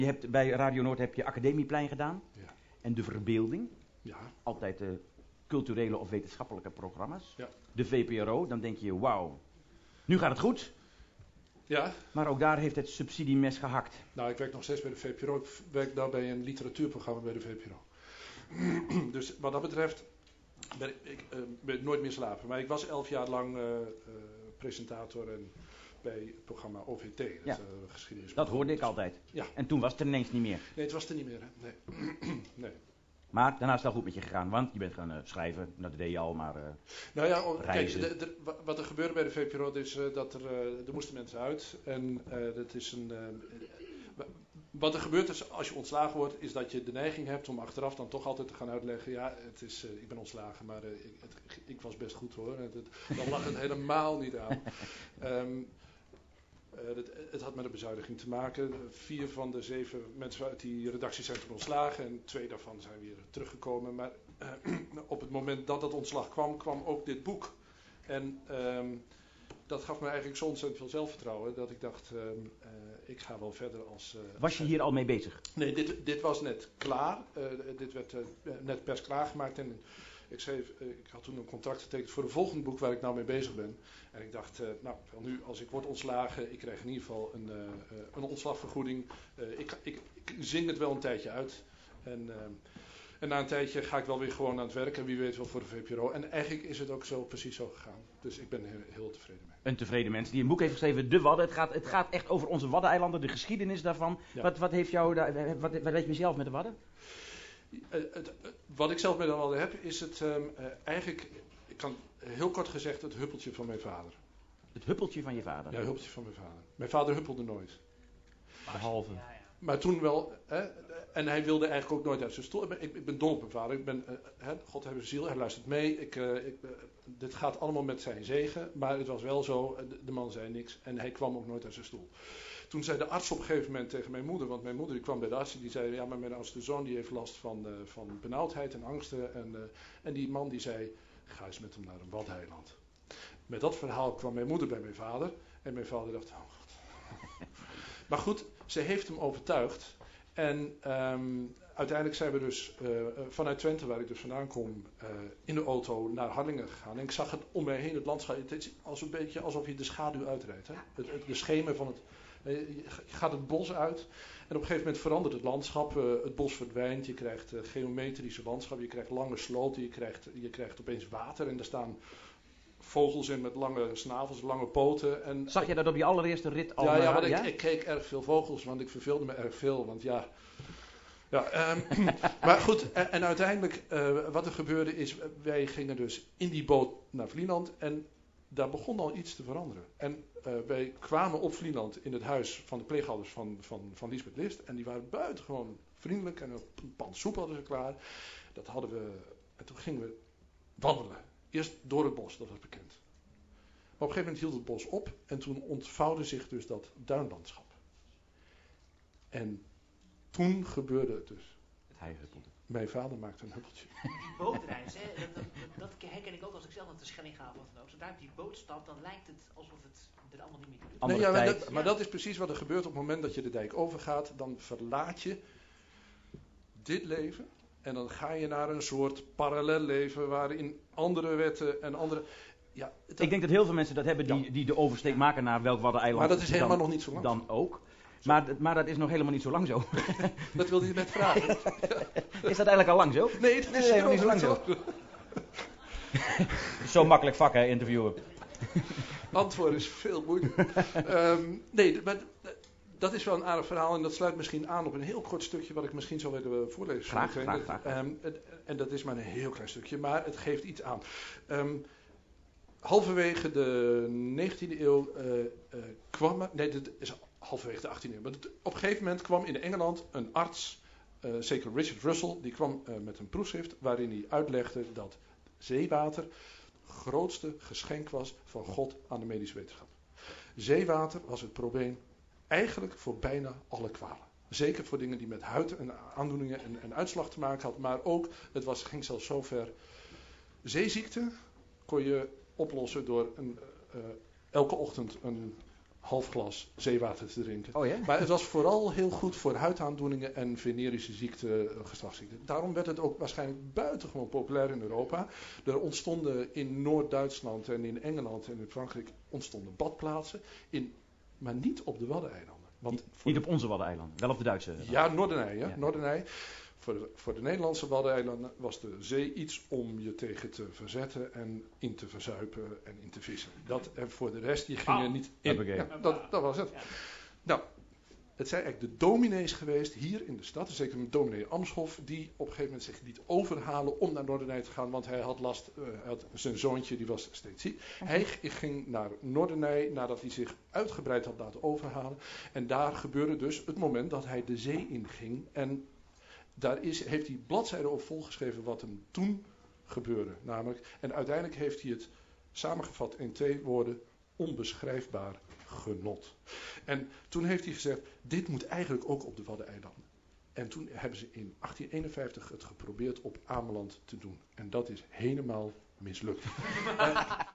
Je hebt bij Radio Noord heb je Academieplein gedaan. Ja. En De Verbeelding. Ja. Altijd culturele of wetenschappelijke programma's. Ja. De VPRO, dan denk je, wauw, nu gaat het goed. Ja. Maar ook daar heeft het subsidiemes gehakt. Nou, ik werk nog steeds bij de VPRO. Ik werk daar bij een literatuurprogramma bij de VPRO. Dus wat dat betreft ben ik nooit meer slapen. Maar ik was 11 jaar lang presentator en bij het programma OVT. Ja. Geschiedenis. Dat hoorde ik altijd. Ja. En toen was het er ineens niet meer. Nee, het was er niet meer. Hè? Nee. Nee. Maar daarna is het wel goed met je gegaan, want je bent gaan schrijven. Dat deed je al, maar nou ja, reizen. Kijk, wat er gebeurde bij de VPRO is dat er moesten mensen uit. En dat is een... wat er gebeurt is, als je ontslagen wordt, is dat je de neiging hebt om achteraf dan toch altijd te gaan uitleggen. Ja, het is, ik ben ontslagen, maar ik was best goed hoor. Dan lag het helemaal niet aan. Het had met een bezuiniging te maken. 4 van de 7 mensen uit die redactie zijn toen ontslagen en 2 daarvan zijn weer teruggekomen. Maar op het moment dat dat ontslag kwam, kwam ook dit boek. En dat gaf me eigenlijk zo ontzettend veel zelfvertrouwen dat ik dacht, ik ga wel verder als... was je hier al mee bezig? Nee, dit was net klaar. Dit werd net pers klaargemaakt en ik had toen een contract getekend voor het volgende boek waar ik nou mee bezig ben. En ik dacht, nu als ik word ontslagen, ik krijg in ieder geval een ontslagvergoeding. Ik zing het wel een tijdje uit. En na een tijdje ga ik wel weer gewoon aan het werk en wie weet wel voor de VPRO. En eigenlijk is het ook zo precies zo gegaan. Dus ik ben heel tevreden mee. Een tevreden mens die een boek heeft geschreven, De Wadden. Het gaat echt over onze Waddeneilanden, de geschiedenis daarvan. Ja. Wat heeft jou daar, wat weet je zelf met de Wadden? Wat ik zelf met de Wadden heb, is het eigenlijk, ik kan heel kort gezegd, het huppeltje van mijn vader. Het huppeltje van je vader? Ja, het huppeltje van mijn vader. Mijn vader huppelde nooit. Behalve. Maar toen wel, en hij wilde eigenlijk ook nooit uit zijn stoel. Ik ben dol op mijn vader. God hebben ziel, hij luistert mee. Dit gaat allemaal met zijn zegen. Maar het was wel zo, de man zei niks en hij kwam ook nooit uit zijn stoel. Toen zei de arts op een gegeven moment tegen mijn moeder, want mijn moeder die kwam bij de arts en die zei, ja, maar mijn oudste zoon die heeft last van benauwdheid en angsten. En die man die zei, ga eens met hem naar een waddeneiland. Met dat verhaal kwam mijn moeder bij mijn vader en mijn vader dacht, oh God. Maar goed, ze heeft hem overtuigd. En uiteindelijk zijn we dus vanuit Twente, waar ik dus vandaan kom, in de auto naar Harlingen gegaan. En ik zag het om mij heen, het landschap. Het is als een beetje alsof je de schaduw uitrijdt. Hè? De schemer van het... Je gaat het bos uit en op een gegeven moment verandert het landschap. Het bos verdwijnt, je krijgt geometrische landschap, je krijgt lange sloten, je krijgt opeens water en er staan vogels in met lange snavels, lange poten. En zag je dat op je allereerste rit al? Ja, maar ik keek erg veel vogels, want ik verveelde me erg veel. Want maar goed, en uiteindelijk wat er gebeurde is, wij gingen dus in die boot naar Vlieland en daar begon al iets te veranderen. En wij kwamen op Vlieland in het huis van de pleegouders van Liesbeth List en die waren buitengewoon vriendelijk en een pan soep hadden ze klaar. Dat hadden we, en toen gingen we wandelen. Eerst door het bos, dat was bekend. Maar op een gegeven moment hield het bos op en toen ontvouwde zich dus dat duinlandschap. En toen gebeurde het dus. Hij huppelde. Mijn vader maakte een huppeltje. Die bootreis, hè, dat herken ik ook als ik zelf naar de Schelling ga of wat dan ook. Zodra ik die boot stap, dan lijkt het alsof het er allemaal niet meer toe doet. Maar dat is precies wat er gebeurt op het moment dat je de dijk overgaat. Dan verlaat je dit leven. En dan ga je naar een soort parallel leven waarin andere wetten en andere... Ja, ik denk dat heel veel mensen dat hebben die de oversteek maken naar welk Waddeneiland. Maar dat is helemaal nog niet zo lang. Dan ook. Maar dat is nog helemaal niet zo lang zo. Dat wilde je net vragen. Is dat eigenlijk al lang zo? Nee, dat is helemaal niet zo lang zo. Zo makkelijk vak, hè, interviewen. Antwoord is veel moeilijker. Nee, maar dat is wel een aardig verhaal en dat sluit misschien aan op een heel kort stukje wat ik misschien zou willen voorlezen. Graag. En dat is maar een heel klein stukje, maar het geeft iets aan. Halverwege de 19e eeuw kwam... Nee, dit is halverwege de 18e eeuw. Maar op een gegeven moment kwam in Engeland een arts, zeker Richard Russell, die kwam met een proefschrift waarin hij uitlegde dat zeewater het grootste geschenk was van God aan de medische wetenschap. Zeewater was het probleem eigenlijk voor bijna alle kwalen. Zeker voor dingen die met huid en aandoeningen en uitslag te maken hadden. Maar ook, ging zelfs zo ver. Zeeziekte kon je oplossen door elke ochtend een half glas zeewater te drinken. Oh ja? Maar het was vooral heel goed voor huidaandoeningen en venerische ziekten, geslachtsziekten. Daarom werd het ook waarschijnlijk buitengewoon populair in Europa. Er ontstonden in Noord-Duitsland en in Engeland en in Frankrijk ontstonden badplaatsen, maar niet op de Waddeneilanden. Want Niet op onze Waddeneilanden, wel op de Duitse. ja, Noordenij. Ja. Noordenij. Voor de Nederlandse Waddeneilanden was de zee iets om je tegen te verzetten en in te verzuipen en in te vissen. En voor de rest, die gingen niet in. Ja, dat was het. Ja. Nou, het zijn eigenlijk de dominees geweest hier in de stad, zeker met dominee Amshoff, die op een gegeven moment zich liet overhalen om naar Noordenij te gaan, want hij had last, zijn zoontje die was steeds ziek. Hij ging naar Noordenij nadat hij zich uitgebreid had laten overhalen. En daar gebeurde dus het moment dat hij de zee inging. En daar heeft hij bladzijden op volgeschreven wat hem toen gebeurde. Namelijk, en uiteindelijk heeft hij het samengevat in 2 woorden: onbeschrijfbaar genot. En toen heeft hij gezegd, dit moet eigenlijk ook op de Waddeneilanden. En toen hebben ze in 1851 het geprobeerd op Ameland te doen. En dat is helemaal mislukt.